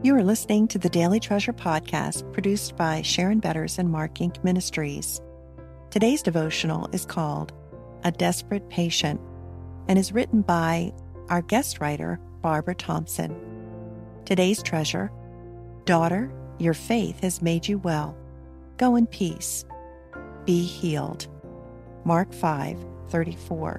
You are listening to the Daily Treasure podcast produced by Sharon Betters and Mark Inc. Ministries. Today's devotional is called A Desperate Patient and is written by our guest writer, Barbara Thompson. Today's treasure: Daughter, your faith has made you well. Go in peace. Be healed. Mark 5:34.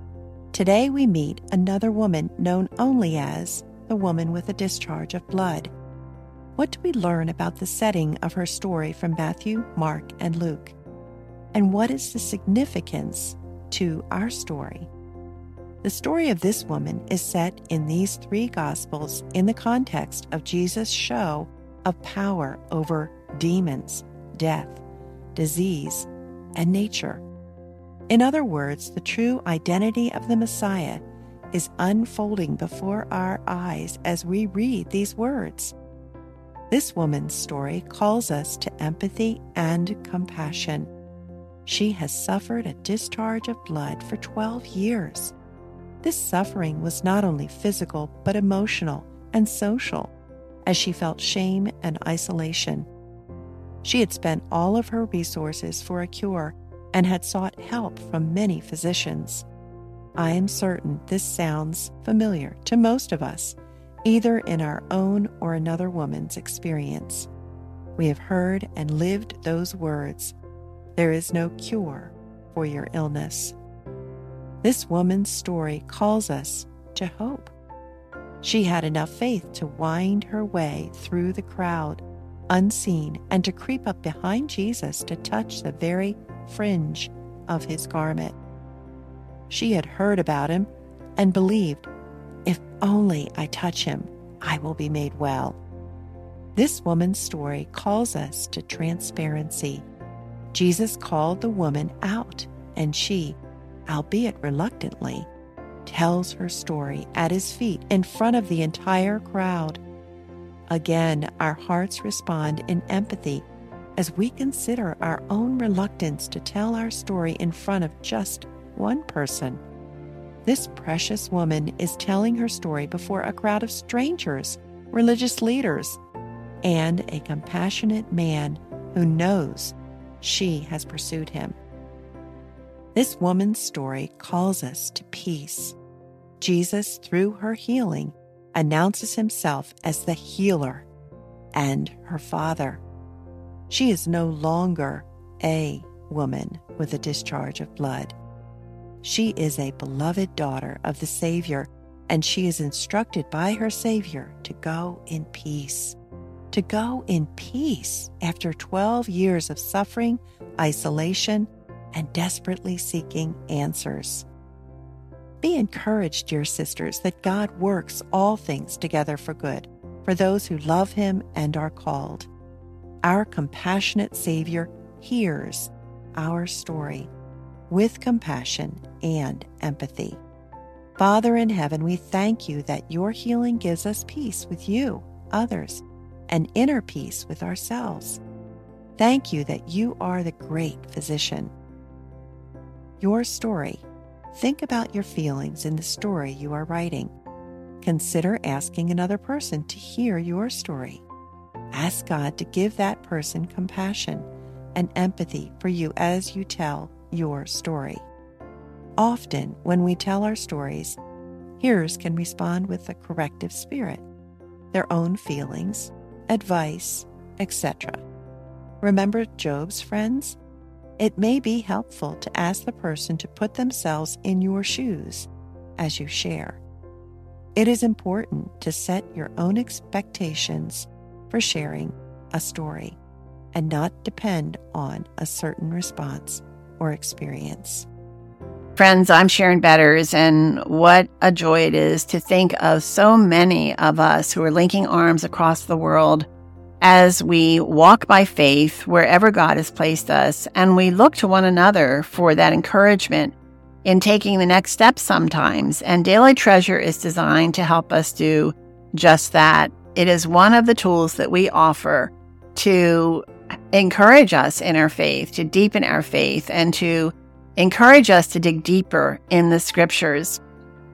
Today we meet another woman known only as the woman with a discharge of blood. What do we learn about the setting of her story from Matthew, Mark, and Luke? And what is the significance to our story? The story of this woman is set in these three Gospels in the context of Jesus' show of power over demons, death, disease, and nature. In other words, the true identity of the Messiah is unfolding before our eyes as we read these words. This woman's story calls us to empathy and compassion. She has suffered a discharge of blood for 12 years. This suffering was not only physical, but emotional and social, as she felt shame and isolation. She had spent all of her resources for a cure and had sought help from many physicians. I am certain this sounds familiar to most of us, either in our own or another woman's experience. We have heard and lived those words, "There is no cure for your illness." This woman's story calls us to hope. She had enough faith to wind her way through the crowd, unseen, and to creep up behind Jesus to touch the very fringe of his garment. She had heard about him and believed, "If only I touch him, I will be made well." This woman's story calls us to transparency. Jesus called the woman out, and she, albeit reluctantly, tells her story at his feet in front of the entire crowd. Again, our hearts respond in empathy as we consider our own reluctance to tell our story in front of just one person. This precious woman is telling her story before a crowd of strangers, religious leaders, and a compassionate man who knows she has pursued him. This woman's story calls us to peace. Jesus, through her healing, announces himself as the healer and her Father. She is no longer a woman with a discharge of blood. She is a beloved daughter of the Savior, and she is instructed by her Savior to go in peace. To go in peace after 12 years of suffering, isolation, and desperately seeking answers. Be encouraged, dear sisters, that God works all things together for good, for those who love him and are called. Our compassionate Savior hears our story with compassion and empathy. Father in heaven, we thank you that your healing gives us peace with you, others, and inner peace with ourselves. Thank you that you are the great physician. Your story. Think about your feelings in the story you are writing. Consider asking another person to hear your story. Ask God to give that person compassion and empathy for you as you tell your story. Often, when we tell our stories, hearers can respond with a corrective spirit, their own feelings, advice, etc. Remember Job's friends? It may be helpful to ask the person to put themselves in your shoes as you share. It is important to set your own expectations for sharing a story and not depend on a certain response or experience. Friends, I'm Sharon Betters, and what a joy it is to think of so many of us who are linking arms across the world as we walk by faith wherever God has placed us, and we look to one another for that encouragement in taking the next step sometimes. And Daily Treasure is designed to help us do just that. It is one of the tools that we offer to encourage us in our faith, to deepen our faith, and to encourage us to dig deeper in the scriptures.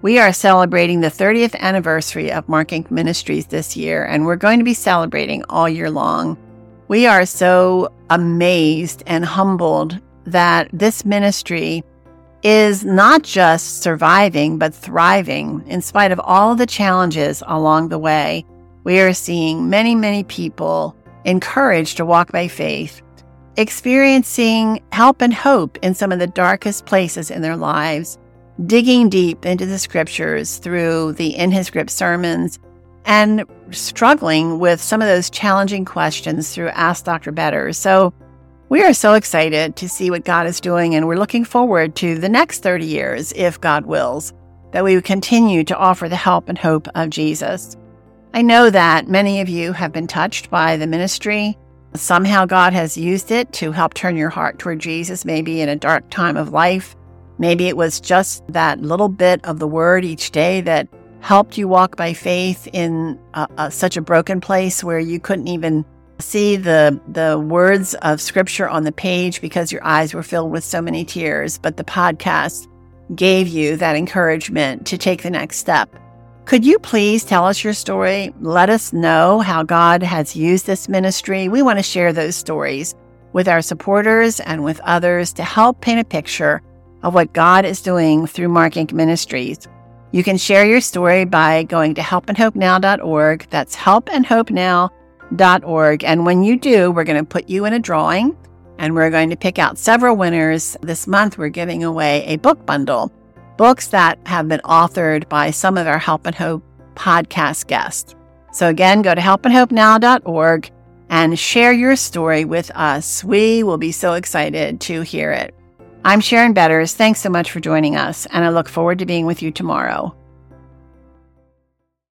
We are celebrating the 30th anniversary of Mark Inc. Ministries this year, and we're going to be celebrating all year long. We are so amazed and humbled that this ministry is not just surviving, but thriving in spite of all the challenges along the way. We are seeing many, many people encouraged to walk by faith, experiencing help and hope in some of the darkest places in their lives, digging deep into the scriptures through the In His Grip sermons, and struggling with some of those challenging questions through Ask Dr. Better. So we are so excited to see what God is doing, and we're looking forward to the next 30 years, if God wills, that we would continue to offer the help and hope of Jesus. I know that many of you have been touched by the ministry. Somehow God has used it to help turn your heart toward Jesus, maybe in a dark time of life. Maybe it was just that little bit of the word each day that helped you walk by faith in such a broken place where you couldn't even see the words of scripture on the page because your eyes were filled with so many tears. But the podcast gave you that encouragement to take the next step. Could you please tell us your story? Let us know how God has used this ministry. We want to share those stories with our supporters and with others to help paint a picture of what God is doing through Mark Inc. Ministries. You can share your story by going to helpandhopenow.org. That's helpandhopenow.org. And when you do, we're going to put you in a drawing, and we're going to pick out several winners. This month, we're giving away a book bundle, books that have been authored by some of our Help and Hope podcast guests. So again, go to helpandhopenow.org and share your story with us. We will be so excited to hear it. I'm Sharon Betters. Thanks so much for joining us, and I look forward to being with you tomorrow.